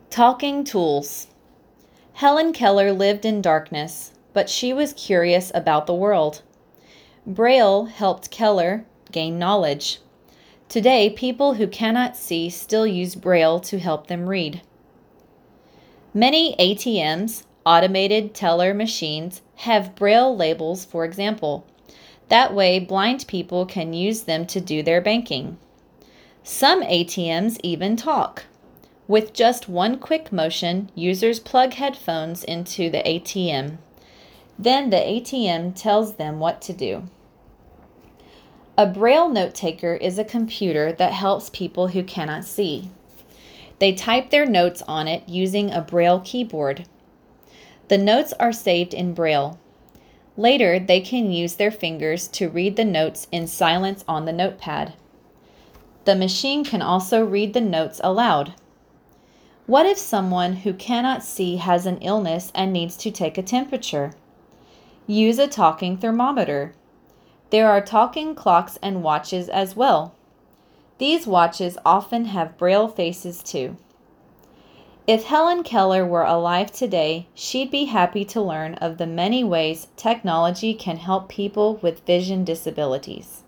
Talking tools. Helen Keller lived in darkness, but she was curious about the world. Braille helped Keller gain knowledge. Today, people who cannot see still use Braille to help them read. Many ATMs, automated teller machines, have Braille labels, for example. That way, blind people can use them to do their banking. Some ATMs even talk. With just one quick motion, users plug headphones into the ATM. Then the ATM tells them what to do. A Braille note taker is a computer that helps people who cannot see. They type their notes on it using a Braille keyboard. The notes are saved in Braille. Later, they can use their fingers to read the notes in silence on the notepad. The machine can also read the notes aloud. What if someone who cannot see has an illness and needs to take a temperature? Use a talking thermometer. There are talking clocks and watches as well. These watches often have Braille faces too. If Helen Keller were alive today, she'd be happy to learn of the many ways technology can help people with vision disabilities.